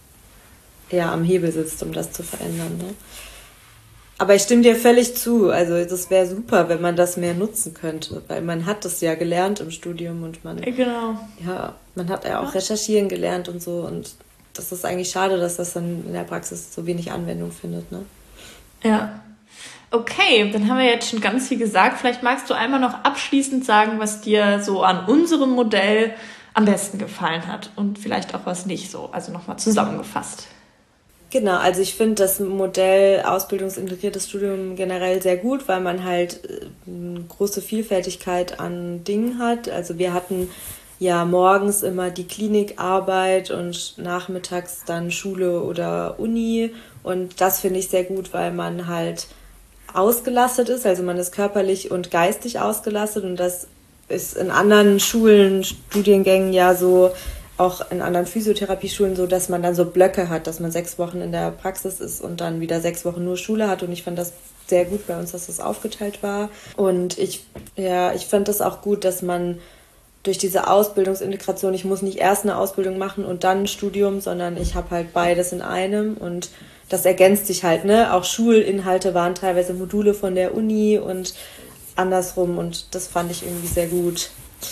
ja, am Hebel sitzt, um das zu verändern, ne? Aber ich stimme dir völlig zu, also das wäre super, wenn man das mehr nutzen könnte, weil man hat das ja gelernt im Studium und man, genau. ja, man hat ja auch recherchieren gelernt und so und das ist eigentlich schade, dass das dann in der Praxis so wenig Anwendung findet, ne? Ja. Okay, dann haben wir jetzt schon ganz viel gesagt. Vielleicht magst du einmal noch abschließend sagen, was dir so an unserem Modell am besten gefallen hat und vielleicht auch was nicht so, also nochmal zusammengefasst. Genau, also ich finde das Modell ausbildungsintegriertes Studium generell sehr gut, weil man halt eine große Vielfältigkeit an Dingen hat. Also wir hatten ja morgens immer die Klinikarbeit und nachmittags dann Schule oder Uni und das finde ich sehr gut, weil man halt ausgelastet ist, also man ist körperlich und geistig ausgelastet und das ist in anderen Schulen, Studiengängen ja so, auch in anderen Physiotherapieschulen so, dass man dann so Blöcke hat, dass man sechs Wochen in der Praxis ist und dann wieder sechs Wochen nur Schule hat und ich fand das sehr gut bei uns, dass das aufgeteilt war und ich, ja, ich fand das auch gut, dass man durch diese Ausbildungsintegration, ich muss nicht erst eine Ausbildung machen und dann ein Studium, sondern ich habe halt beides in einem und das ergänzt sich halt, ne? Auch Schulinhalte waren teilweise Module von der Uni und andersrum und das fand ich irgendwie sehr gut.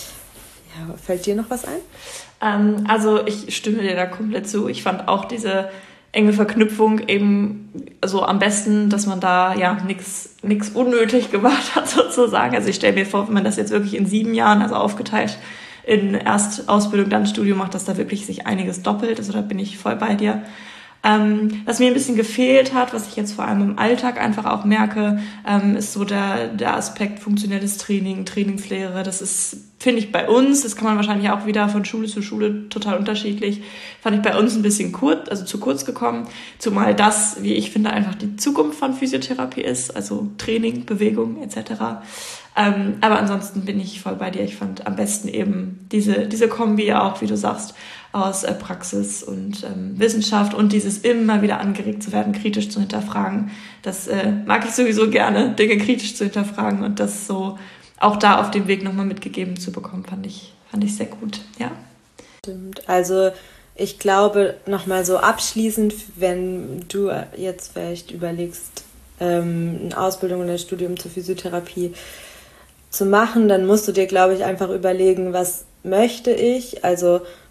Ja, fällt dir noch was ein? Ähm, also ich stimme dir da komplett zu. Ich fand auch diese enge Verknüpfung eben so am besten, dass man da ja nichts nichts unnötig gemacht hat sozusagen. Also ich stelle mir vor, wenn man das jetzt wirklich in sieben Jahren, also aufgeteilt in erst Ausbildung, dann Studium macht, dass da wirklich sich einiges doppelt. Also da bin ich voll bei dir. Ähm, was mir ein bisschen gefehlt hat, was ich jetzt vor allem im Alltag einfach auch merke, ähm, ist so der, der Aspekt funktionelles Training, Trainingslehre. Das ist, finde ich, bei uns, das kann man wahrscheinlich auch wieder von Schule zu Schule total unterschiedlich, fand ich bei uns ein bisschen kurz, also zu kurz gekommen. Zumal das, wie ich finde, einfach die Zukunft von Physiotherapie ist, also Training, Bewegung et cetera. Ähm, aber ansonsten bin ich voll bei dir. Ich fand am besten eben diese, diese Kombi auch, wie du sagst, aus äh, Praxis und ähm, Wissenschaft und dieses immer wieder angeregt zu werden, kritisch zu hinterfragen. Das äh, mag ich sowieso gerne, Dinge kritisch zu hinterfragen und das so auch da auf dem Weg nochmal mitgegeben zu bekommen, fand ich, fand ich sehr gut, ja. Stimmt, also ich glaube nochmal so abschließend, wenn du jetzt vielleicht überlegst, ähm, eine Ausbildung oder ein Studium zur Physiotherapie zu machen, dann musst du dir, glaube ich, einfach überlegen, was möchte ich, also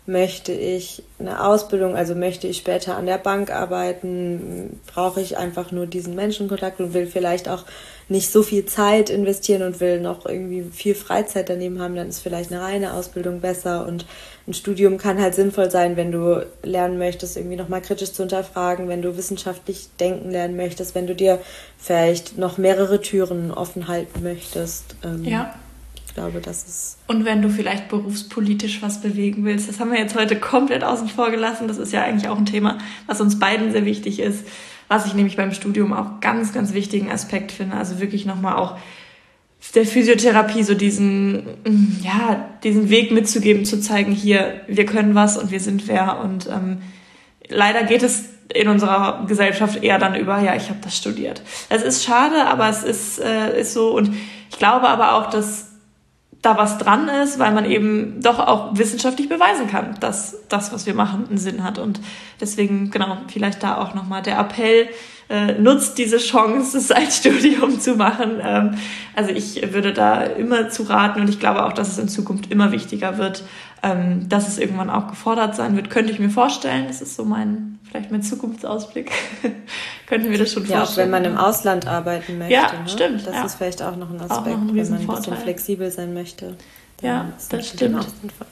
möchte ich eine Ausbildung, also möchte ich später an der Bank arbeiten, brauche ich einfach nur diesen Menschenkontakt und will vielleicht auch nicht so viel Zeit investieren und will noch irgendwie viel Freizeit daneben haben, dann ist vielleicht eine reine Ausbildung besser. Und ein Studium kann halt sinnvoll sein, wenn du lernen möchtest, irgendwie nochmal kritisch zu hinterfragen, wenn du wissenschaftlich denken lernen möchtest, wenn du dir vielleicht noch mehrere Türen offen halten möchtest. Ähm, ja. Ich glaube, das ist... Und wenn du vielleicht berufspolitisch was bewegen willst, das haben wir jetzt heute komplett außen vor gelassen, das ist ja eigentlich auch ein Thema, was uns beiden sehr wichtig ist, was ich nämlich beim Studium auch ganz, ganz wichtigen Aspekt finde, also wirklich nochmal auch der Physiotherapie so diesen, ja, diesen Weg mitzugeben, zu zeigen, hier, wir können was und wir sind wer und ähm, leider geht es in unserer Gesellschaft eher dann über, ja, ich habe das studiert. Es ist schade, aber es ist, äh, ist so und ich glaube aber auch, dass da was dran ist, weil man eben doch auch wissenschaftlich beweisen kann, dass das, was wir machen, einen Sinn hat. Und deswegen, genau, vielleicht da auch nochmal der Appell, äh, nutzt diese Chance, es als Studium zu machen. Ähm, also ich würde da immer zu raten und ich glaube auch, dass es in Zukunft immer wichtiger wird, ähm, dass es irgendwann auch gefordert sein wird. Könnte ich mir vorstellen, das ist so mein, vielleicht mein Zukunftsausblick, könnte mir das schon ja, vorstellen. Ja, auch wenn man im Ausland arbeiten möchte. Ja, ne? stimmt. Das ja. ist vielleicht auch noch ein Aspekt, auch noch ein wenn man ein Vorteil. bisschen flexibel sein möchte. Ja, das stimmt.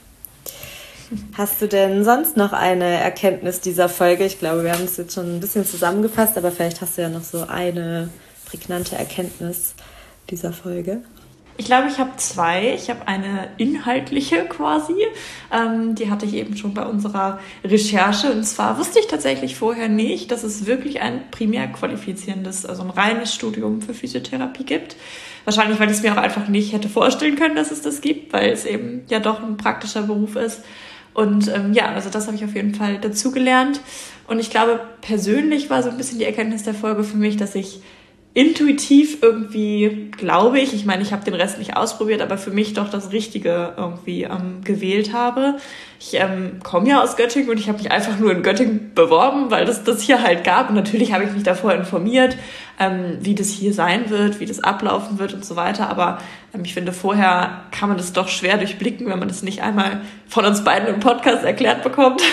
Hast du denn sonst noch eine Erkenntnis dieser Folge? Ich glaube, wir haben es jetzt schon ein bisschen zusammengefasst, aber vielleicht hast du ja noch so eine prägnante Erkenntnis dieser Folge. Ich glaube, ich habe zwei. Ich habe eine inhaltliche quasi. Ähm, die hatte ich eben schon bei unserer Recherche. Und zwar wusste ich tatsächlich vorher nicht, dass es wirklich ein primär qualifizierendes, also ein reines Studium für Physiotherapie gibt. Wahrscheinlich, weil ich es mir auch einfach nicht hätte vorstellen können, dass es das gibt, weil es eben ja doch ein praktischer Beruf ist. Und ähm, ja, also das habe ich auf jeden Fall dazugelernt. Und ich glaube, persönlich war so ein bisschen die Erkenntnis der Folge für mich, dass ich intuitiv irgendwie, glaube ich, ich meine, ich habe den Rest nicht ausprobiert, aber für mich doch das Richtige irgendwie ähm, gewählt habe. Ich ähm, komme ja aus Göttingen und ich habe mich einfach nur in Göttingen beworben, weil das das hier halt gab. Und natürlich habe ich mich davor informiert, ähm, wie das hier sein wird, wie das ablaufen wird und so weiter. Aber ähm, ich finde, vorher kann man das doch schwer durchblicken, wenn man das nicht einmal von uns beiden im Podcast erklärt bekommt.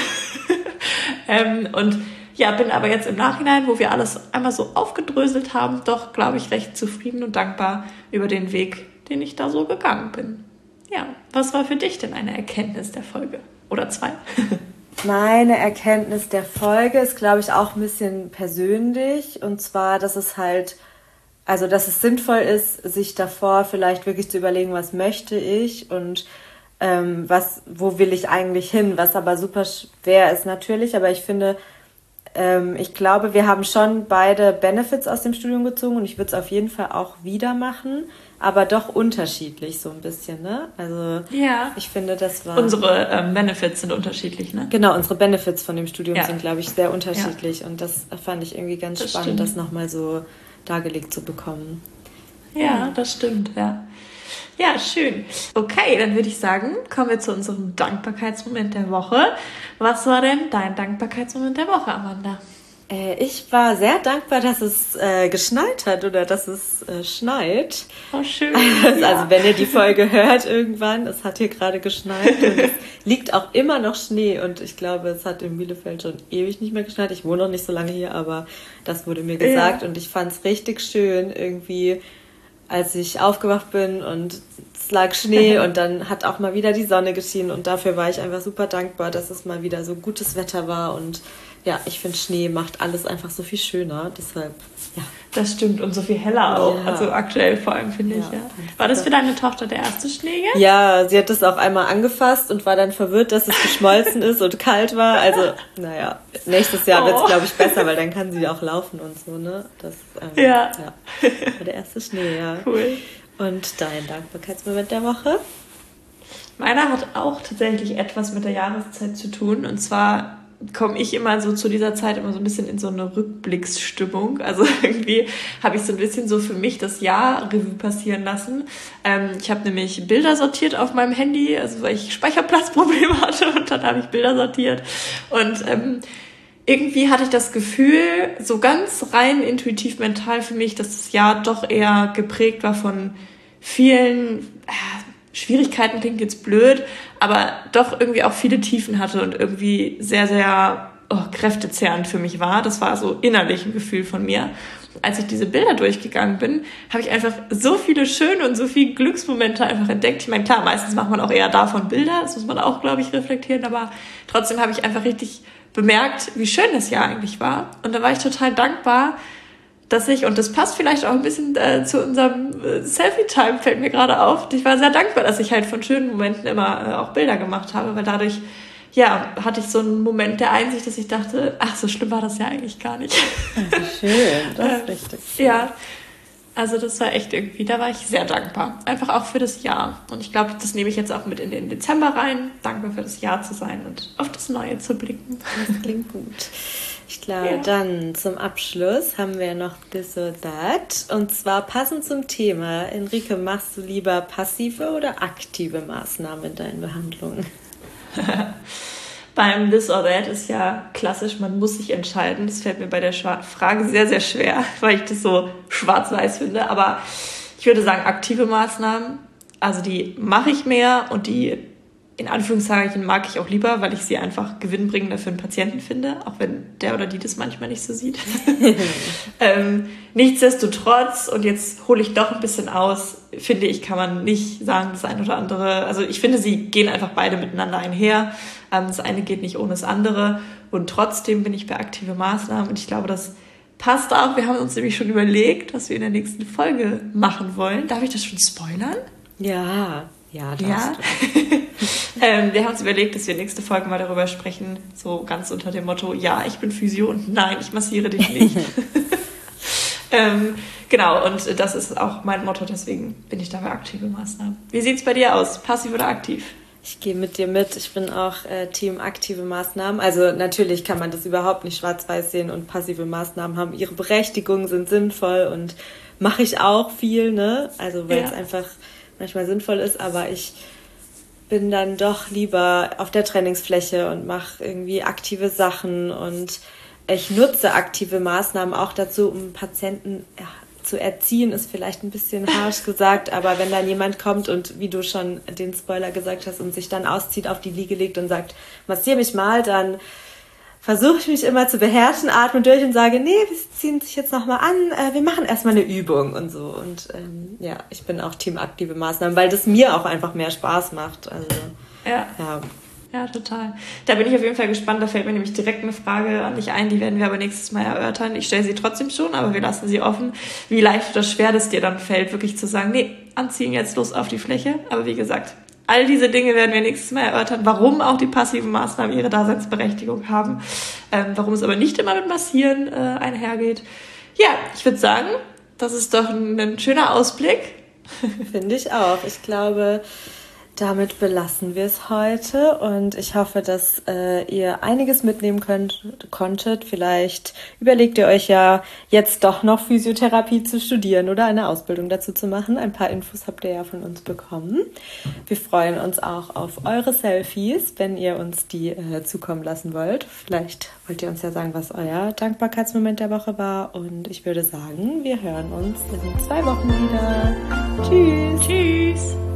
ähm, und Ja, bin aber jetzt im Nachhinein, wo wir alles einmal so aufgedröselt haben, doch, glaube ich, recht zufrieden und dankbar über den Weg, den ich da so gegangen bin. Ja, was war für dich denn eine Erkenntnis der Folge? Oder zwei? Meine Erkenntnis der Folge ist, glaube ich, auch ein bisschen persönlich. Und zwar, dass es halt, also dass es sinnvoll ist, sich davor vielleicht wirklich zu überlegen, was möchte ich und ähm, was, wo will ich eigentlich hin, was aber super schwer ist natürlich, aber ich finde, ich glaube, wir haben schon beide Benefits aus dem Studium gezogen und ich würde es auf jeden Fall auch wieder machen, aber doch unterschiedlich so ein bisschen, ne? Also ja. Ich finde, das war... Unsere ähm, Benefits sind unterschiedlich, ne? Genau, unsere Benefits von dem Studium ja. sind, glaube ich, sehr unterschiedlich ja. und das fand ich irgendwie ganz das spannend, stimmt. das nochmal so dargelegt zu bekommen. Ja, ja, das stimmt, ja. Ja, schön. Okay, dann würde ich sagen, kommen wir zu unserem Dankbarkeitsmoment der Woche. Was war denn dein Dankbarkeitsmoment der Woche, Amanda? Äh, ich war sehr dankbar, dass es äh, geschneit hat oder dass es äh, schneit. Oh, schön. Also, ja. wenn ihr die Folge hört irgendwann, es hat hier gerade geschneit und es liegt auch immer noch Schnee und ich glaube, es hat in Bielefeld schon ewig nicht mehr geschneit. Ich wohne noch nicht so lange hier, aber das wurde mir gesagt ja. und ich fand es richtig schön irgendwie, als ich aufgewacht bin und es lag Schnee und dann hat auch mal wieder die Sonne geschienen und dafür war ich einfach super dankbar, dass es mal wieder so gutes Wetter war und ja, ich finde, Schnee macht alles einfach so viel schöner, deshalb, ja. Das stimmt und so viel heller auch, ja. also aktuell vor allem, finde ja, ich, ja. War das für deine Tochter der erste Schnee jetzt? Ja, sie hat das auch einmal angefasst und war dann verwirrt, dass es geschmolzen ist und kalt war, also, naja, nächstes Jahr oh. wird es, glaube ich, besser, weil dann kann sie auch laufen und so, ne, das, ähm, ja. ja, war der erste Schnee, ja. Cool. Und dein Dankbarkeitsmoment der Woche? Meiner hat auch tatsächlich etwas mit der Jahreszeit zu tun. Und zwar komme ich immer so zu dieser Zeit immer so ein bisschen in so eine Rückblicksstimmung. Also irgendwie habe ich so ein bisschen so für mich das Jahr Revue passieren lassen. Ähm, ich habe nämlich Bilder sortiert auf meinem Handy, also weil ich Speicherplatzprobleme hatte und dann habe ich Bilder sortiert. Und ähm, irgendwie hatte ich das Gefühl, so ganz rein intuitiv mental für mich, dass das Jahr doch eher geprägt war von vielen äh, Schwierigkeiten klingt jetzt blöd, aber doch irgendwie auch viele Tiefen hatte und irgendwie sehr, sehr oh, kräftezehrend für mich war. Das war so innerlich ein Gefühl von mir. Als ich diese Bilder durchgegangen bin, habe ich einfach so viele schöne und so viele Glücksmomente einfach entdeckt. Ich meine, klar, meistens macht man auch eher davon Bilder, das muss man auch, glaube ich, reflektieren, aber trotzdem habe ich einfach richtig bemerkt, wie schön das Jahr eigentlich war. Und da war ich total dankbar, dass ich, und das passt vielleicht auch ein bisschen äh, zu unserem äh, Selfie-Time, fällt mir gerade auf, ich war sehr dankbar, dass ich halt von schönen Momenten immer äh, auch Bilder gemacht habe, weil dadurch, ja, hatte ich so einen Moment der Einsicht, dass ich dachte, ach, so schlimm war das ja eigentlich gar nicht. Wie schön, das ist richtig. Äh, ja, also das war echt irgendwie, da war ich sehr dankbar. Einfach auch für das Jahr. Und ich glaube, das nehme ich jetzt auch mit in den Dezember rein, dankbar für das Jahr zu sein und auf das Neue zu blicken. Das klingt gut. Ich glaube, ja. Dann zum Abschluss haben wir noch This or That. Und zwar passend zum Thema. Enrique, machst du lieber passive oder aktive Maßnahmen in deinen Behandlungen? Beim This or That ist ja klassisch, man muss sich entscheiden. Das fällt mir bei der Frage sehr, sehr schwer, weil ich das so schwarz-weiß finde. Aber ich würde sagen, aktive Maßnahmen, also die mache ich mehr und die in Anführungszeichen mag ich auch lieber, weil ich sie einfach gewinnbringender für einen Patienten finde, auch wenn der oder die das manchmal nicht so sieht. ähm, nichtsdestotrotz, und jetzt hole ich doch ein bisschen aus, finde ich, kann man nicht sagen, das eine oder andere, also ich finde, sie gehen einfach beide miteinander einher. Ähm, das eine geht nicht ohne das andere und trotzdem bin ich bei aktive Maßnahmen und ich glaube, das passt auch. Wir haben uns nämlich schon überlegt, was wir in der nächsten Folge machen wollen. Darf ich das schon spoilern? Ja, ja, darfst ja. du. ähm, wir haben uns überlegt, dass wir nächste Folge mal darüber sprechen, so ganz unter dem Motto, ja, ich bin Physio und nein, ich massiere dich nicht. ähm, genau, und das ist auch mein Motto, deswegen bin ich da bei aktive Maßnahmen. Wie sieht's bei dir aus? Passiv oder aktiv? Ich gehe mit dir mit. Ich bin auch äh, Team aktive Maßnahmen. Also natürlich kann man das überhaupt nicht schwarz-weiß sehen und passive Maßnahmen haben ihre Berechtigung, sind sinnvoll und mache ich auch viel, ne? Also weil ja. es einfach manchmal sinnvoll ist, aber ich bin dann doch lieber auf der Trainingsfläche und mache irgendwie aktive Sachen und ich nutze aktive Maßnahmen auch dazu, um Patienten ja, zu erziehen, ist vielleicht ein bisschen harsch gesagt, aber wenn dann jemand kommt und, wie du schon den Spoiler gesagt hast, und sich dann auszieht, auf die Wiege legt und sagt, massier mich mal, dann versuche ich mich immer zu beherrschen, atme durch und sage, nee, wir ziehen sich jetzt nochmal an, äh, wir machen erstmal eine Übung und so. Und ähm, ja, ich bin auch Team aktive Maßnahmen, weil das mir auch einfach mehr Spaß macht. Also, ja. ja. Ja, total. Da bin ich auf jeden Fall gespannt. Da fällt mir nämlich direkt eine Frage an dich ein, die werden wir aber nächstes Mal erörtern. Ich stelle sie trotzdem schon, aber wir lassen sie offen. Wie leicht oder schwer das dir dann fällt, wirklich zu sagen, nee, anziehen jetzt los auf die Fläche. Aber wie gesagt, all diese Dinge werden wir nächstes Mal erörtern, warum auch die passiven Maßnahmen ihre Daseinsberechtigung haben, ähm, warum es aber nicht immer mit Massieren äh, einhergeht. Ja, ich würde sagen, das ist doch ein, ein schöner Ausblick. Finde ich auch. Ich glaube, damit belassen wir es heute und ich hoffe, dass äh, ihr einiges mitnehmen könnt, konntet. Vielleicht überlegt ihr euch ja jetzt doch noch Physiotherapie zu studieren oder eine Ausbildung dazu zu machen. Ein paar Infos habt ihr ja von uns bekommen. Wir freuen uns auch auf eure Selfies, wenn ihr uns die äh, zukommen lassen wollt. Vielleicht wollt ihr uns ja sagen, was euer Dankbarkeitsmoment der Woche war und ich würde sagen, wir hören uns in zwei Wochen wieder. Tschüss! Tschüss!